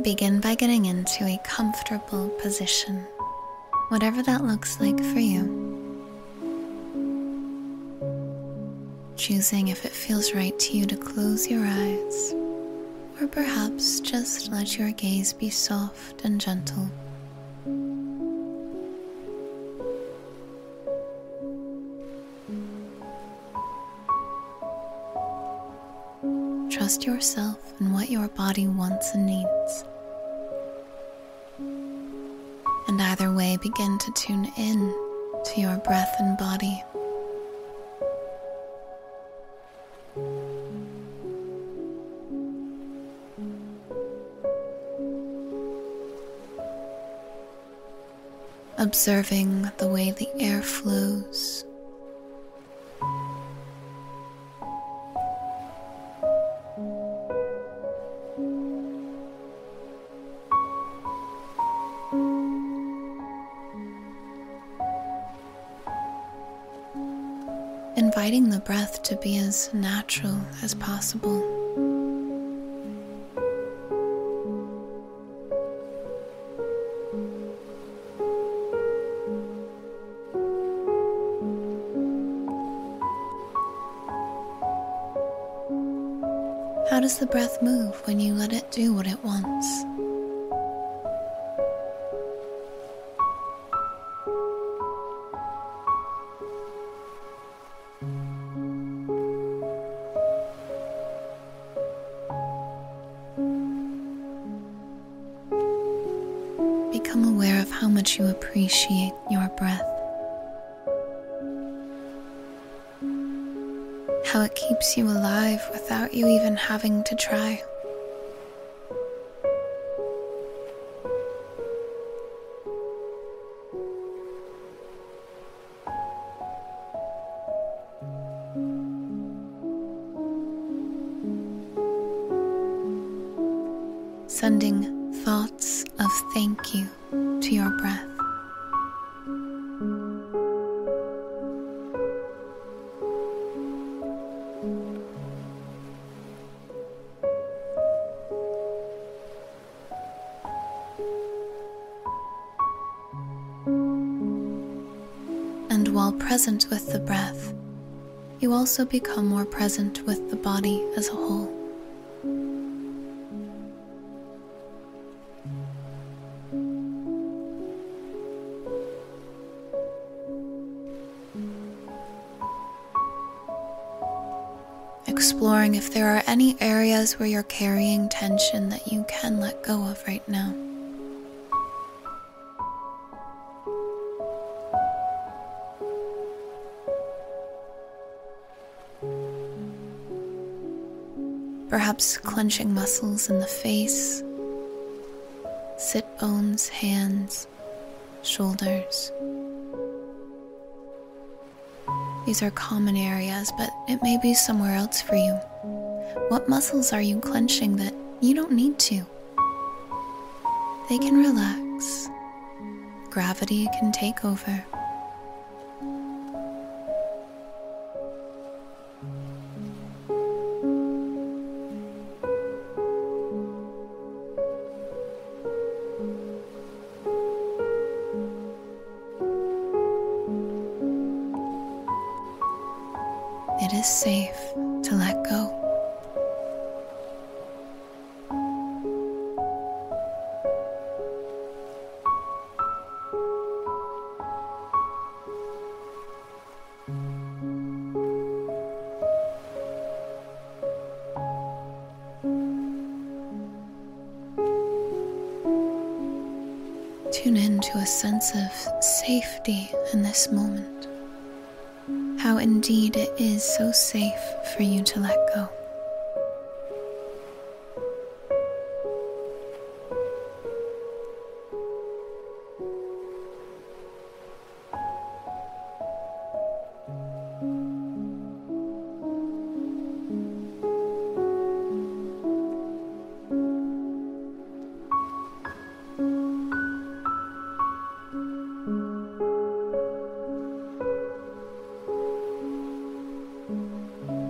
Begin by getting into a comfortable position, whatever that looks like for you. Choosing if it feels right to you to close your eyes, or perhaps just let your gaze be soft and gentle. Trust yourself and what your body wants and needs. And either way, begin to tune in to your breath and body. Observing the way the air flows. Inviting the breath to be as natural as possible. How does the breath move when you let it do what it wants? Become aware of how much you appreciate your breath. How it keeps you alive without you even having to try. Sending thoughts of thank you to your breath. And while present with the breath, you also become more present with the body as a whole. Exploring if there are any areas where you're carrying tension that you can let go of right now. Perhaps clenching muscles in the face, sit bones, hands, shoulders. These are common areas, but it may be somewhere else for you. What muscles are you clenching that you don't need to? They can relax. Gravity can take over. It is safe to let go. Tune in to a sense of safety in this moment. How indeed it is so safe for you to let go.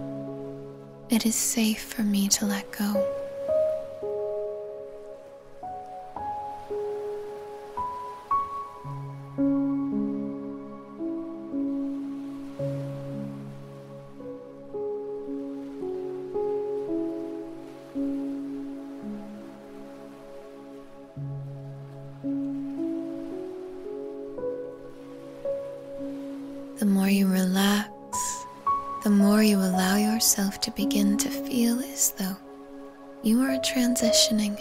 It is safe for me to let go. The more you relax, the more you allow yourself to begin to feel as though you are transitioning,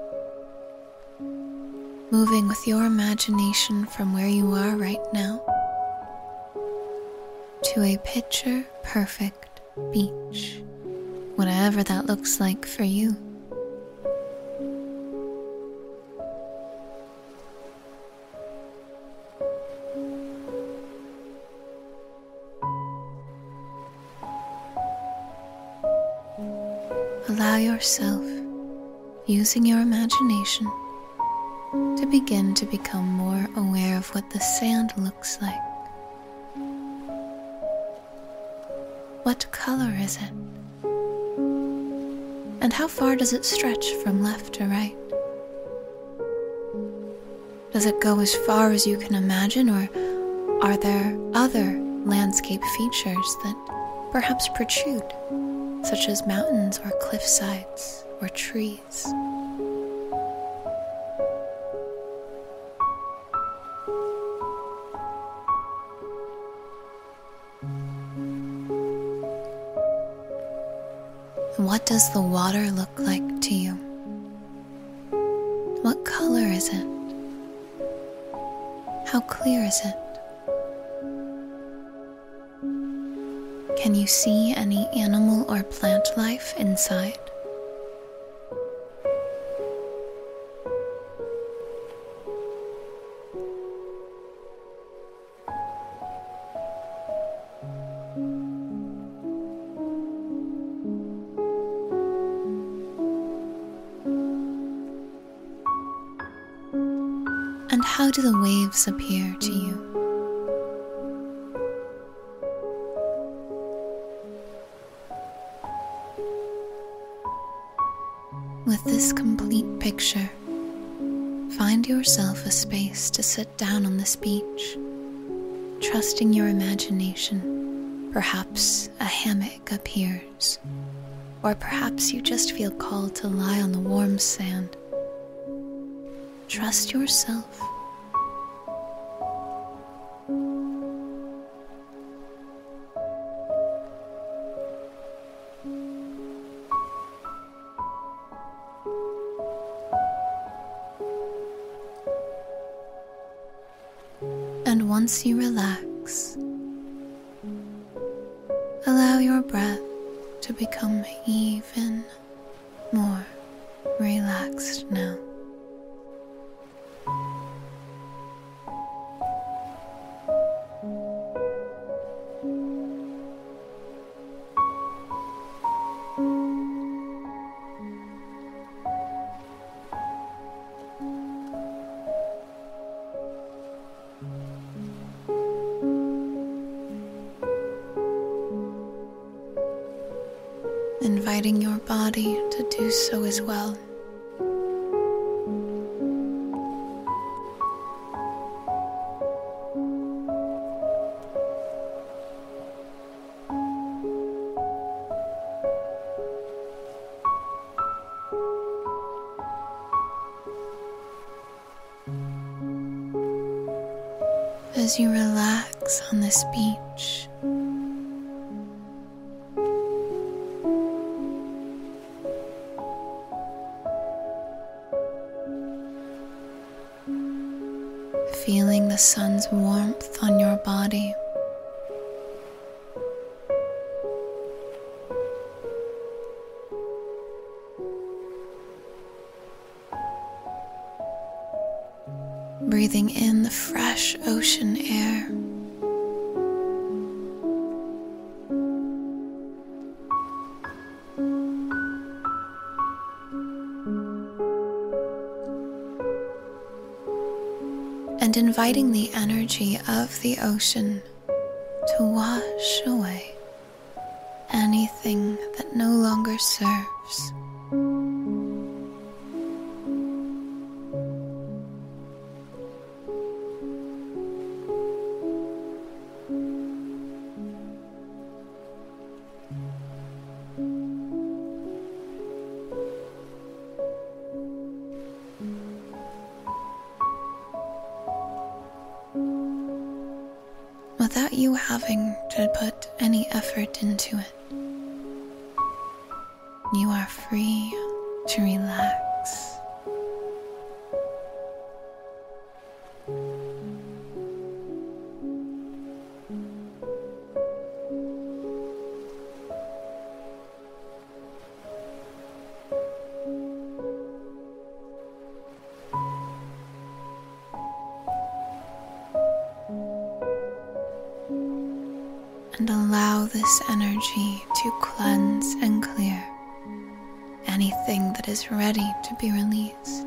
moving with your imagination from where you are right now to a picture-perfect beach, whatever that looks like for you. Allow yourself, using your imagination, to begin to become more aware of what the sand looks like. What color is it? And how far does it stretch from left to right? Does it go as far as you can imagine, or are there other landscape features that perhaps protrude, such as mountains or cliff sides or trees? What does the water look like to you? What color is it? How clear is it? Can you see any animal or plant life inside? And how do the waves appear to you? With this complete picture, find yourself a space to sit down on this beach, trusting your imagination. Perhaps a hammock appears, or perhaps you just feel called to lie on the warm sand. Trust yourself. And once you relax, allow your breath to become even more relaxed now. Inviting your body to do so as well. As you relax on this beach, feeling the sun's warmth on your body, breathing in the fresh ocean air, and inviting the energy of the ocean to wash away anything that no longer serves. Without without you having to put any effort into it. You are free to relax. And allow this energy to cleanse and clear anything that is ready to be released.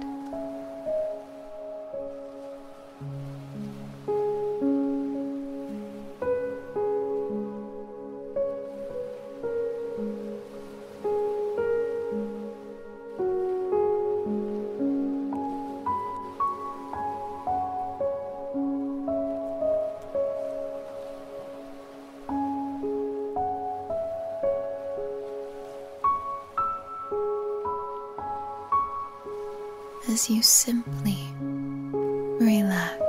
As you simply relax.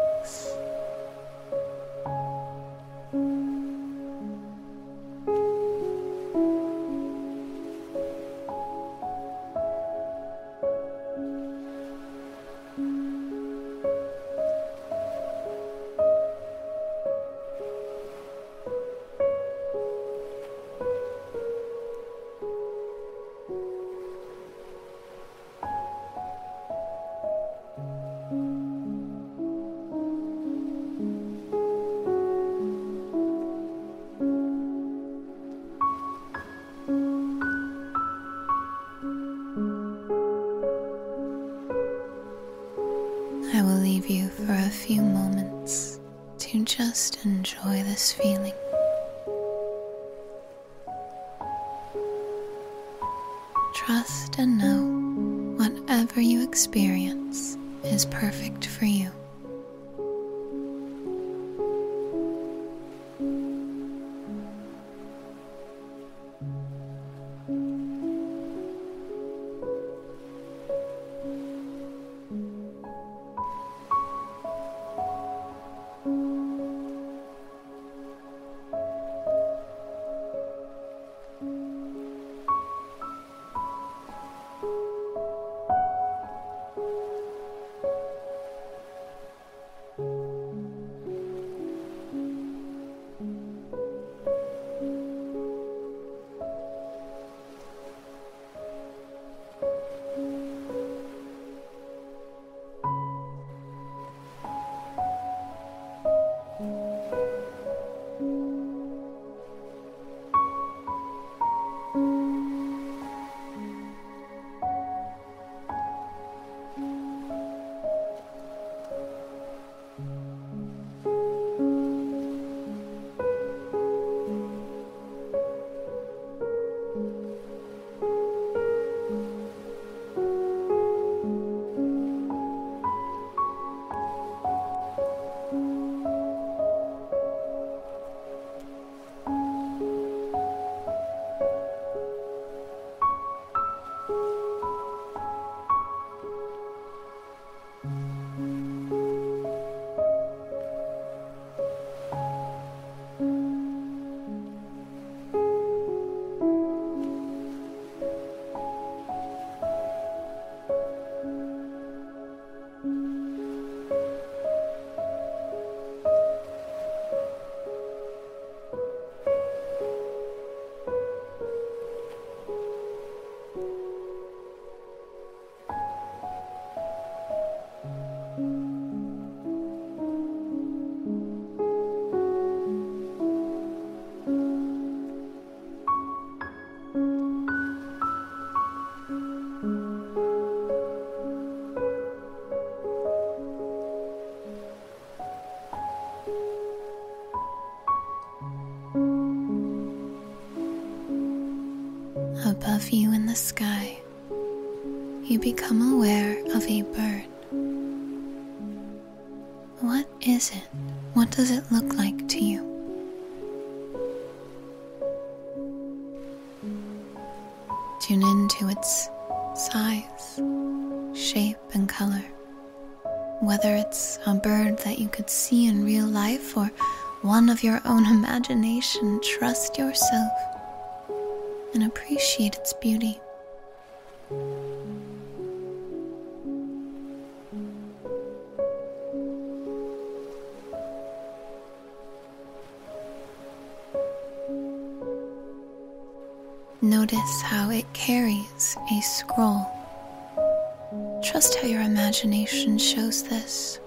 I will leave you for a few moments to just enjoy this feeling. Trust and know whatever you experience is perfect for you. Above you in the sky, you become aware of a bird. What is it? What does it look like to you? Tune into its size, shape, and color. Whether it's a bird that you could see in real life or one of your own imagination, trust yourself and appreciate its beauty. Notice how it carries a scroll. Trust how your imagination shows this.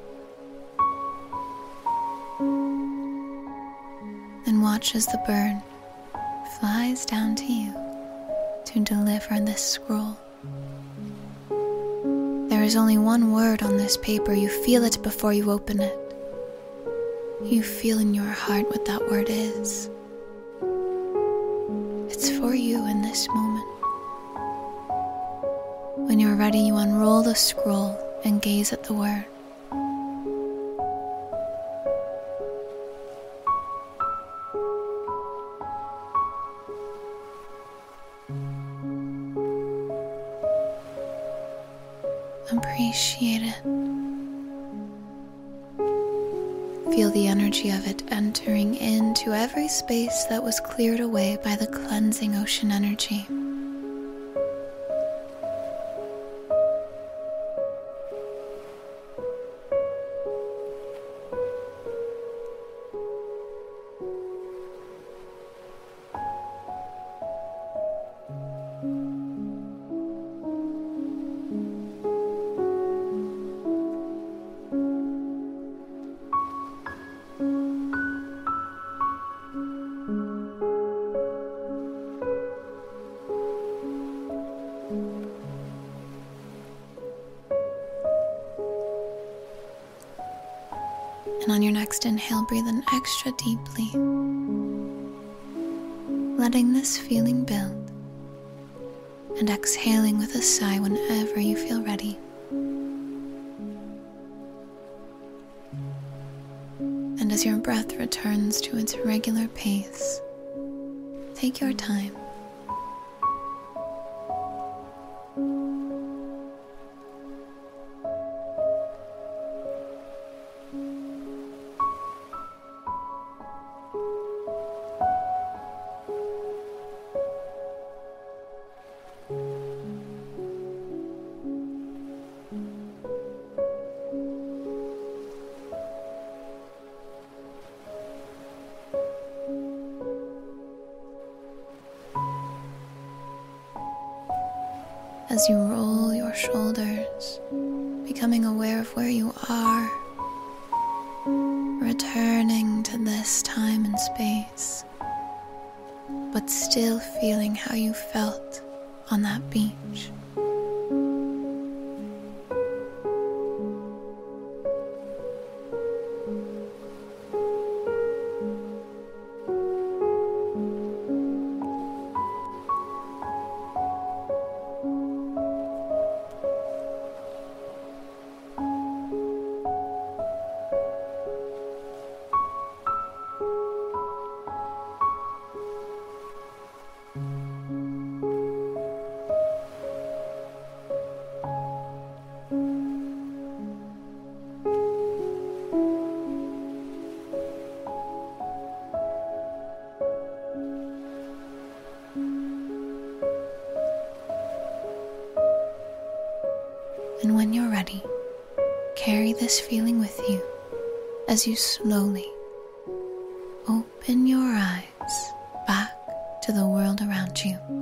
And watch as the bird flies down to you to deliver this scroll. There is only one word on this paper. You feel it before you open it. You feel in your heart what that word is. It's for you in this moment. When you're ready, you unroll the scroll and gaze at the word. Appreciate it. Feel the energy of it entering into every space that was cleared away by the cleansing ocean energy. And on your next inhale, breathe in extra deeply, letting this feeling build, and exhaling with a sigh whenever you feel ready. And as your breath returns to its regular pace, take your time. As you roll your shoulders, becoming aware of where you are, returning to this time and space, but still feeling how you felt on that beach. And when you're ready, carry this feeling with you as you slowly open your eyes back to the world around you.